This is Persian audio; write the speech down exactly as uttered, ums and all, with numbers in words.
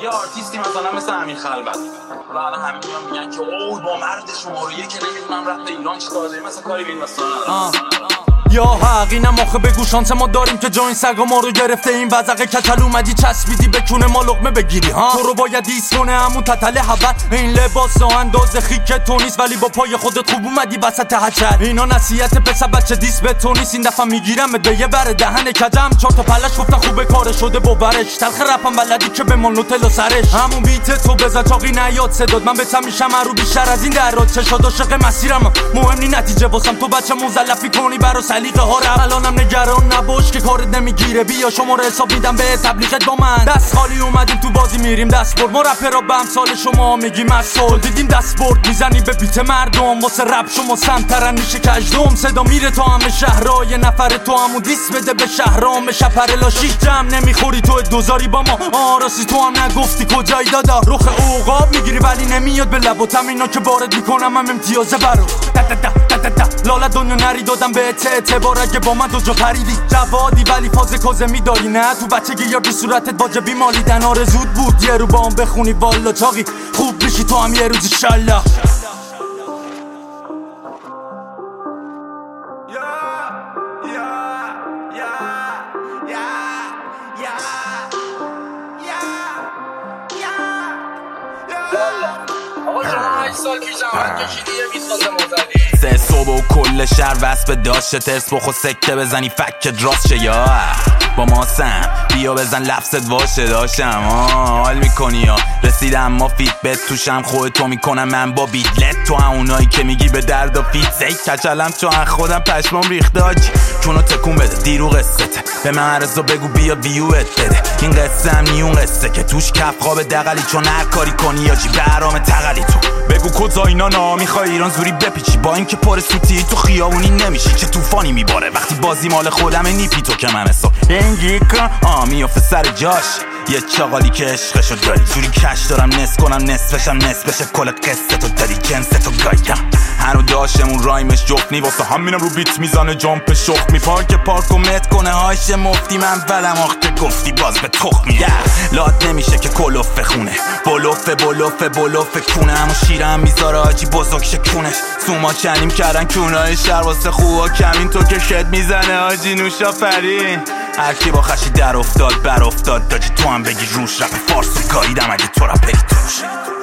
یه آرتیستی مثلا مثل امیر خلوت و الان همین میگن که اوه با مرد شماره یک که نمیدونم رفت ایران چیکار داره، مثلا کاری به این واسه ندارم. یا حقینم آخه بگو شانس ما داریم که جا این سگا ما رو گرفته. این وزقه کتل اومدی چسبیدی به کونه ما لقمه بگیری ها. تو رو باید ایست کنه همون تتل حبت. این لباس و انداز خیک تو نیست ولی با پای خودت خوب اومدی وسط هچل. اینا نصیحت پسر بچه دیس به تو نیست. این دفعه میگیرم به یه بر دهن کجم. چهار تا پلش گفتن خوبه کار شده باورش. تلخ رپم بلدی که به مونوتل و سرش. همون بیت تو بزن چاقی نیاد صداد. من بهتم میشم رو بیشتر از این درات. چشاد عاشق مسیرم مهم نی نتیجه واسم. تو بچه مزلفی کنی برا سلیقه ها رو. الانم نگران نباش که کارت نمیگیره. بیا شماره حساب میدم به تبلیغت با من. دست خالی اومدیم تو بازی میریم دست برد. ما رپرها به امثال شما میگیم مسئول. دیدیم دست برد میزنی به بیت مردم. واسه رپ شما سمترن میشه کجدم. صدا میره تا همه شهرها. یه نفر تو همون دیس بده به شهرام. شپر لاشیک جمع نمیخوری تو دوزاری با ما. آراسی تو هم نگفتی کجایی دادا. رخ عقاب میگیری ولی نمیاد به لباتم. اینا که وارد میکنم هم امتیازه برو. لالا دنیا نری دادم به اعتبار. اگه با من دو جا پریدی جوادی ولی فاز کوزه میداری نه. تو بچگی یا تو صورتت واجبی مالیدن. آرزود بود یه رو با هم بخونی والا چاقی خوب بشی تو هم یه روز ایشالله. آقا شما هشت سال پیش زحمت کشیدی یه بیست واسه ما زدی. سه صبح و کل شهر وصف داشته. ترس بخو سکته بزنی فکت راست شه یا با ما سم. بیا بزن لفظت واشه داشتم حال میکنی یا رسیدم ما فیت بت توشم. خودتو میکنم من با بیدلت. تو اونایی که میگی به درد و فیت زید کچلم چون خودم پشمام ریخته آجی. چونو تکون بده دیرو قصته به من عرضا بگو بیا ویوت بده. این قصه هم نیون قصه که توش کف خواب دقلی. چون هر کاری کنی آجی برام تقلی. تو بگو کجا اینا نا میخوای ایران زوری بپیچی. با اینکه پر سوتی تو خیابونی نمیشی. چه طوفانی میباره وقتی بازی مال خودمه. نیپی تو که من حساب اینگی کن آ میافه سر جاش. یه چاقالی که عشقشو داری جوری کش دارم نصف کنم نصفشم نصف بشه. کل قصه تو داری جنس تو گایم. هنو داشتمون رایمش جفت واسه همینم رو بیت میزانه جامپ شخ می. پارک پارک و مت کنه هاش مفتی. من ولم آخته گفتی باز به تخمی. لات نمیشه که کلوف خونه. بلوف بلوف بلوف کونه. همون شیرم میذاره آجی بزرگ شکونش. سوما چنیم کردن کونای شهر واسه خوبا کمین. تو که شد میزنه آجی نوشا فرین. هرکی با خشی در افتاد بر افتاد داجی. تو هم بگی روش رپ فارس و گاییدم اگه تو را پری توش.